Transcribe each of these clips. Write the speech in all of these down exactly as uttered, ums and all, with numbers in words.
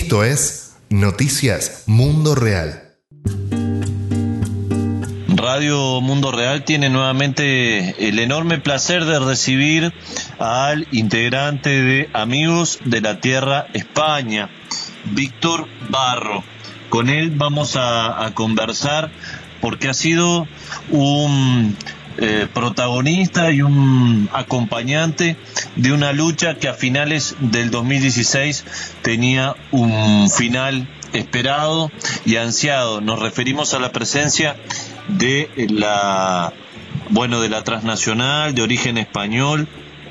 Esto es Noticias Mundo Real. Radio Mundo Real tiene nuevamente el enorme placer de recibir al integrante de Amigos de la Tierra España, Víctor Barro. Con él vamos a, a conversar porque ha sido un eh, protagonista y un acompañante de una lucha que a finales del dos mil dieciséis tenía un final esperado y ansiado. Nos referimos a la presencia de la bueno de la transnacional de origen español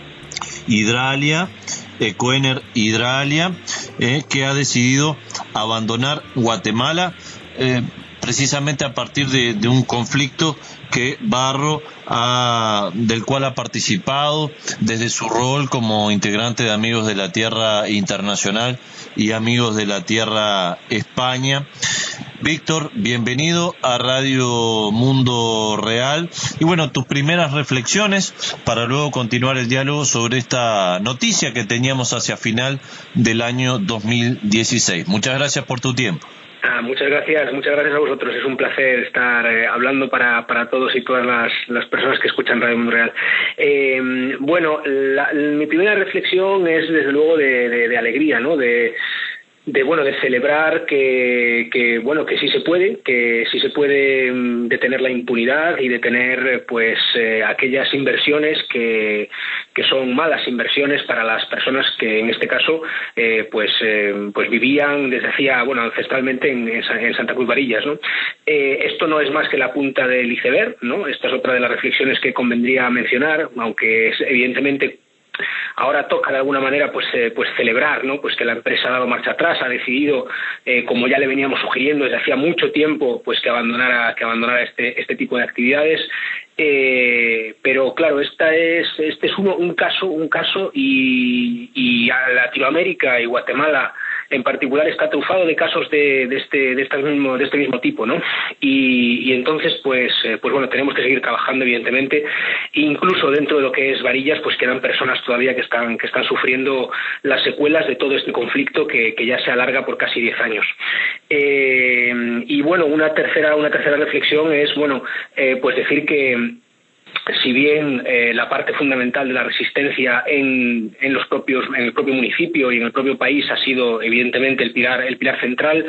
Hidralia, Ecuener Hidralia, eh, que ha decidido abandonar Guatemala eh, precisamente a partir de, de un conflicto que Barro ha, del cual ha participado desde su rol como integrante de Amigos de la Tierra Internacional y Amigos de la Tierra España. Víctor, bienvenido a Radio Mundo Real. Y bueno, tus primeras reflexiones para luego continuar el diálogo sobre esta noticia que teníamos hacia final del año dos mil dieciséis. Muchas gracias por tu tiempo. Ah, muchas gracias, muchas gracias a vosotros. Es un placer estar eh, hablando para, para todos y todas las, las personas que escuchan Radio Mundo Real. Eh, bueno, la, mi primera reflexión es desde luego de, de, de alegría, ¿no? De de bueno de celebrar que, que bueno que sí se puede que sí se puede detener la impunidad y detener pues eh, aquellas inversiones que que son malas inversiones para las personas que en este caso eh, pues eh, pues vivían desde hacía bueno ancestralmente en, en Santa Cruz Varillas, ¿no? Eh, esto no es más que la punta del iceberg, ¿no? Esta es otra de las reflexiones que convendría mencionar, aunque es evidentemente ahora toca de alguna manera pues eh, pues celebrar, ¿no? Pues que la empresa ha dado marcha atrás, ha decidido, eh, como ya le veníamos sugiriendo desde hacía mucho tiempo, pues que abandonara que abandonara este este tipo de actividades. Eh, pero claro, esta es este es uno, un caso un caso y, y a Latinoamérica y Guatemala en particular está trufado de casos de, de este de este mismo de este mismo tipo, ¿no? Y, y entonces pues eh, pues bueno, tenemos que seguir trabajando evidentemente. Incluso dentro de lo que es Varillas pues quedan personas todavía que están que están sufriendo las secuelas de todo este conflicto que, que ya se alarga por casi diez años. Eh, y bueno, una tercera una tercera reflexión es bueno eh, pues decir que si bien eh, la parte fundamental de la resistencia en, en los propios en el propio municipio y en el propio país ha sido evidentemente el pilar el pilar central,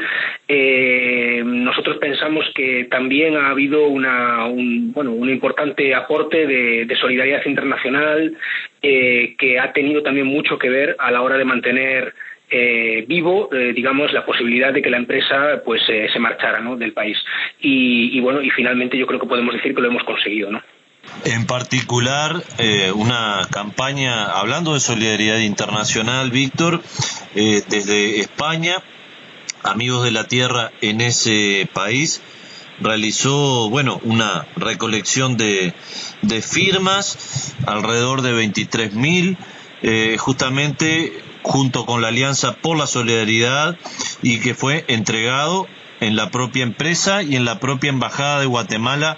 eh, nosotros pensamos que también ha habido una un bueno un importante aporte de, de solidaridad internacional eh, que ha tenido también mucho que ver a la hora de mantener Eh, vivo, eh, digamos, la posibilidad de que la empresa pues eh, se marchara, ¿no? del país. Y, y bueno, y finalmente yo creo que podemos decir que lo hemos conseguido, ¿no? En particular, eh, una campaña, hablando de solidaridad internacional, Víctor, eh, desde España, Amigos de la Tierra en ese país, realizó, bueno, una recolección de, de firmas, alrededor de veintitrés mil, eh, justamente junto con la Alianza por la Solidaridad, y que fue entregado en la propia empresa y en la propia Embajada de Guatemala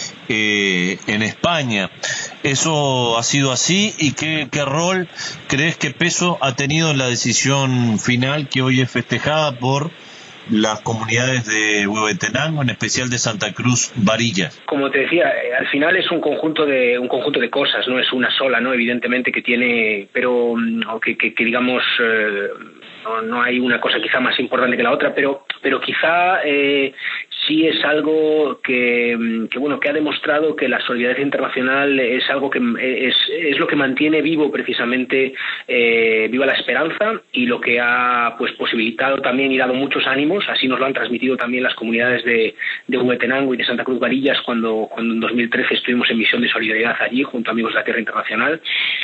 eh, en España. ¿Eso ha sido así? ¿Y qué, qué rol crees, qué peso ha tenido en la decisión final que hoy es festejada por las comunidades de Huehuetenango, en especial de Santa Cruz Varillas? Como te decía, eh, al final es un conjunto de un conjunto de cosas, no es una sola, no evidentemente que tiene, pero o que, que, que digamos eh, no, no hay una cosa quizá más importante que la otra, pero pero quizá eh, sí es algo que, que bueno que ha demostrado que la solidaridad internacional es algo que es, es lo que mantiene vivo precisamente eh, viva la esperanza, y lo que ha pues posibilitado también y dado muchos ánimos. Así nos lo han transmitido también las comunidades de, de Huehuetenango y de Santa Cruz Varillas cuando, cuando en dos mil trece estuvimos en misión de solidaridad allí junto a Amigos de la Tierra Internacional.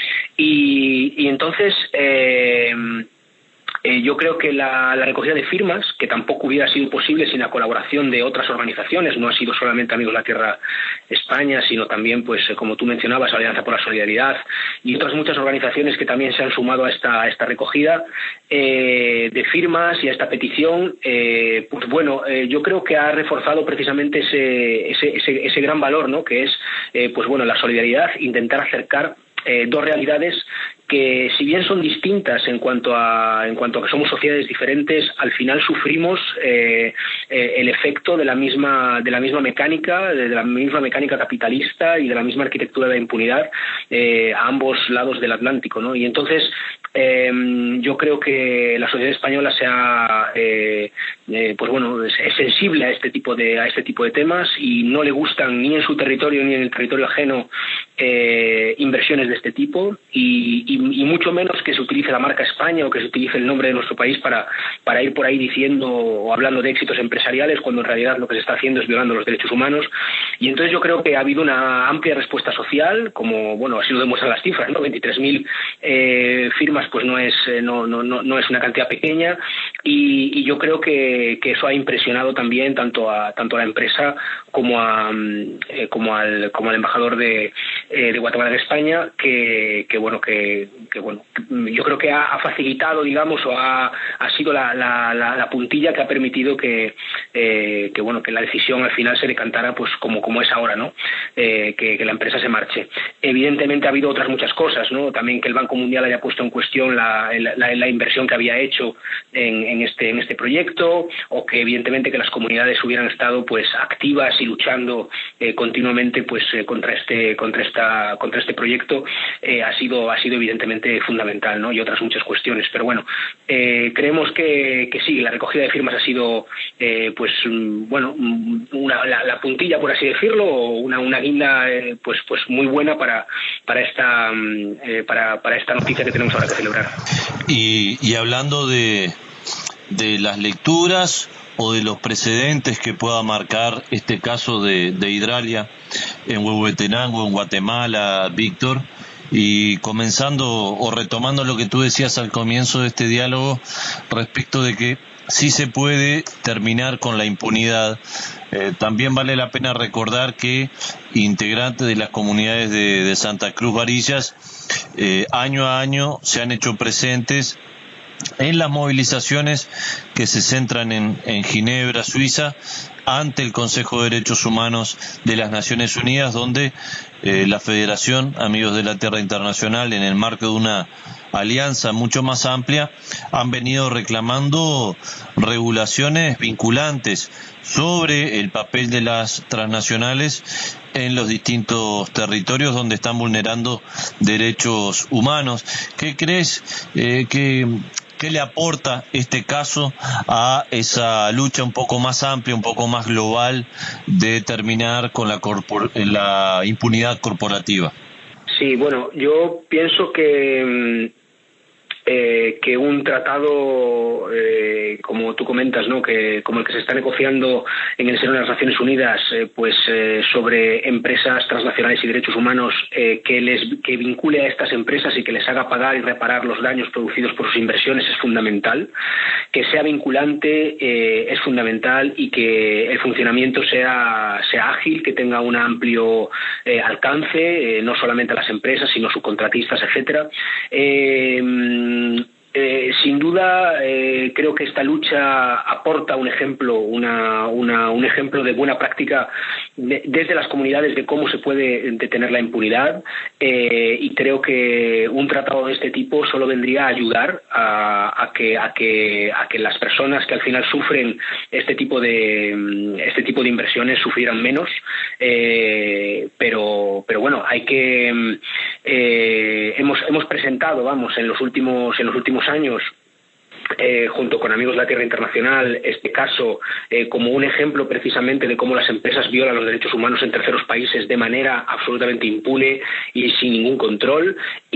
Y, y entonces eh, Eh, yo creo que la, la recogida de firmas, que tampoco hubiera sido posible sin la colaboración de otras organizaciones, no ha sido solamente Amigos de la Tierra España, sino también, pues como tú mencionabas, Alianza por la Solidaridad y otras muchas organizaciones que también se han sumado a esta, a esta recogida eh, de firmas y a esta petición. Eh, pues bueno, eh, yo creo que ha reforzado precisamente ese, ese, ese, ese gran valor, ¿no? Que es, eh, pues bueno, la solidaridad, intentar acercar eh, dos realidades que si bien son distintas en cuanto a en cuanto a que somos sociedades diferentes, al final sufrimos eh, eh, el efecto de la misma de la misma mecánica, de la misma mecánica capitalista y de la misma arquitectura de la impunidad eh, a ambos lados del Atlántico, ¿no? Y entonces Eh, yo creo que la sociedad española se ha, eh, eh, pues bueno, es, es sensible a este tipo de a este tipo de temas y no le gustan ni en su territorio ni en el territorio ajeno eh, inversiones de este tipo y, y, y mucho menos que se utilice la marca España o que se utilice el nombre de nuestro país para para ir por ahí diciendo o hablando de éxitos empresariales cuando en realidad lo que se está haciendo es violando los derechos humanos. Y entonces yo creo que ha habido una amplia respuesta social, como bueno así lo demuestran las cifras, ¿no? veintitrés mil eh, firmas pues no es no no no no es una cantidad pequeña y, y yo creo que, que eso ha impresionado también tanto a tanto a la empresa como a eh, como al como al embajador de eh, de Guatemala en España que, que bueno que, que bueno yo creo que ha, ha facilitado digamos o ha, ha sido la, la, la, la puntilla que ha permitido que eh, que bueno que la decisión al final se decantara pues como como es ahora, ¿no? Eh, que, que la empresa se marche. Evidentemente ha habido otras muchas cosas, ¿no? También que el Banco Mundial haya puesto en cuestión la, la, la inversión que había hecho en, en este en este proyecto o que evidentemente que las comunidades hubieran estado pues activas y luchando eh, continuamente pues eh, contra este contra esta contra este proyecto eh, ha sido ha sido evidentemente fundamental, ¿no? Y otras muchas cuestiones, pero bueno eh, creemos que, que sí, la recogida de firmas ha sido eh, pues bueno una, la, la puntilla por así decirlo, una una guinda eh, pues pues muy buena para para esta eh, para para esta noticia que tenemos ahora que celebrar. Y, y hablando de de las lecturas o de los precedentes que pueda marcar este caso de, de Hidralia en Huehuetenango, en Guatemala, Víctor, y comenzando o retomando lo que tú decías al comienzo de este diálogo respecto de que sí se puede terminar con la impunidad. Eh, también vale la pena recordar que integrantes de las comunidades de, de Santa Cruz Varillas eh, año a año se han hecho presentes en las movilizaciones que se centran en, en Ginebra, Suiza, ante el Consejo de Derechos Humanos de las Naciones Unidas, donde eh, la Federación Amigos de la Tierra Internacional, en el marco de una alianza mucho más amplia, han venido reclamando regulaciones vinculantes sobre el papel de las transnacionales en los distintos territorios donde están vulnerando derechos humanos. ¿Qué crees eh, que ¿Qué le aporta este caso a esa lucha un poco más amplia, un poco más global de terminar con la, corpor- la impunidad corporativa? Sí, bueno, yo pienso que eh, que un tratado, eh, como tú comentas, ¿no? que como el que se está negociando en el seno de las Naciones Unidas, eh, pues eh, sobre empresas transnacionales y derechos humanos, eh, que les que vincule a estas empresas y que les haga pagar y reparar los daños producidos por sus inversiones es fundamental. Que sea vinculante eh, es fundamental y que el funcionamiento sea sea ágil, que tenga un amplio eh, alcance, eh, no solamente a las empresas, sino subcontratistas, etcétera. Eh, Eh, sin duda eh, creo que esta lucha aporta un ejemplo una, una, un ejemplo de buena práctica de, desde las comunidades de cómo se puede detener la impunidad eh, y creo que un tratado de este tipo solo vendría a ayudar a, a, que, a, que, a que las personas que al final sufren este tipo de este tipo de inversiones sufrieran menos eh, pero pero bueno hay que eh, hemos hemos presentado vamos en los últimos en los últimos años Eh, junto con Amigos de la Tierra Internacional, este caso eh, como un ejemplo precisamente de cómo las empresas violan los derechos humanos en terceros países de manera absolutamente impune y sin ningún control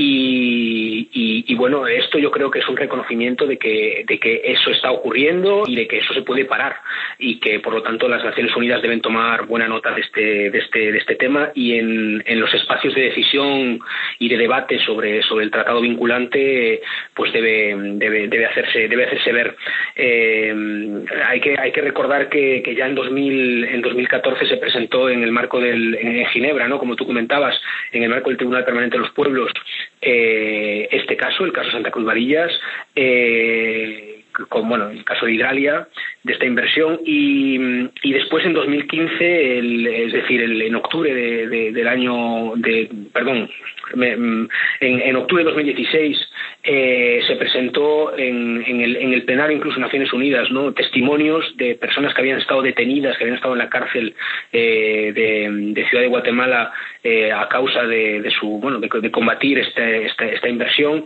y, y, y bueno, esto yo creo que es un reconocimiento de que, de que eso está ocurriendo y de que eso se puede parar y que por lo tanto las Naciones Unidas deben tomar buena nota de este, de este, de este tema y en, en los espacios de decisión y de debate sobre, sobre el tratado vinculante pues debe, debe, debe hacerse debe hacerse ver. Eh, hay que hay que recordar que, que ya en dos mil en dos mil catorce se presentó en el marco del en Ginebra, ¿no? Como tú comentabas, en el marco del Tribunal Permanente de los Pueblos eh, este caso, el caso Santa Cruz Varillas, eh, con, bueno, el caso de Hidralia, de esta inversión, y, y después en dos mil quince, el, es decir, el, en octubre de, de, del año, de, perdón, me, en, en octubre de dos mil dieciséis eh, se presentó en, en, el, en el plenario, incluso en Naciones Unidas, ¿no?, testimonios de personas que habían estado detenidas, que habían estado en la cárcel eh, de, de Ciudad de Guatemala eh, a causa de, de su, bueno, de, de combatir este, esta, esta inversión,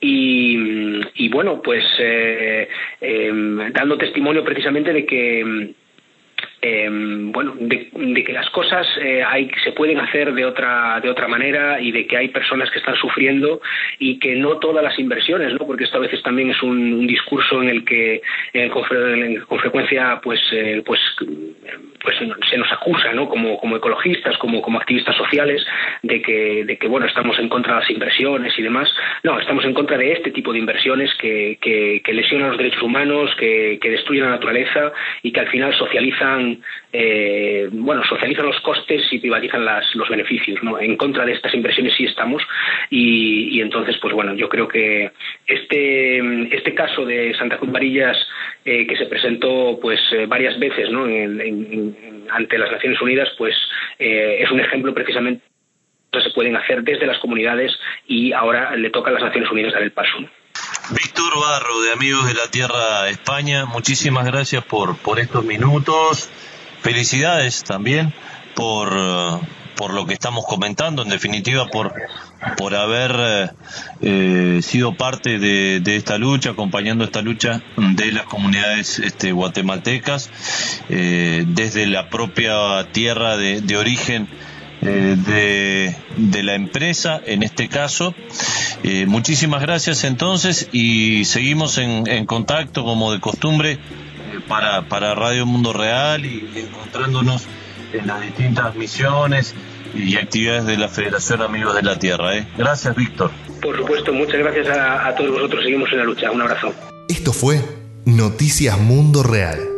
y, y bueno, pues eh, eh, dando testimonio precisamente de que Eh, bueno, de, de que las cosas eh, hay, se pueden hacer de otra de otra manera, y de que hay personas que están sufriendo, y que no todas las inversiones, ¿no?, porque esto a veces también es un, un discurso en el que eh, con, con frecuencia pues eh, pues pues se nos acusa, ¿no?, como como ecologistas, como como activistas sociales, de que de que bueno, estamos en contra de las inversiones y demás. No, estamos en contra de este tipo de inversiones que que, que lesionan los derechos humanos, que, que destruyen la naturaleza, y que al final socializan Eh, bueno, socializan los costes y privatizan las, los beneficios, ¿no? En contra de estas inversiones sí estamos, y, y entonces, pues bueno, yo creo que este este caso de Santa Cruz Barillas, eh, que se presentó pues eh, varias veces, ¿no?, en, en, en, ante las Naciones Unidas, pues eh, es un ejemplo precisamente que se pueden hacer desde las comunidades, y ahora le toca a las Naciones Unidas dar el paso, ¿no? Víctor Barro, de Amigos de la Tierra España, muchísimas gracias por, por estos minutos. Felicidades también por, por lo que estamos comentando, en definitiva por, por haber eh, sido parte de, de esta lucha, acompañando esta lucha de las comunidades este, guatemaltecas, eh, desde la propia tierra de, de origen eh, de, de la empresa, en este caso. Eh, muchísimas gracias entonces, y seguimos en, en contacto como de costumbre para, para Radio Mundo Real, y encontrándonos en las distintas misiones y actividades de la Federación Amigos de la Tierra. ¿eh? Gracias, Víctor. Por supuesto, muchas gracias a, a todos vosotros. Seguimos en la lucha. Un abrazo. Esto fue Noticias Mundo Real.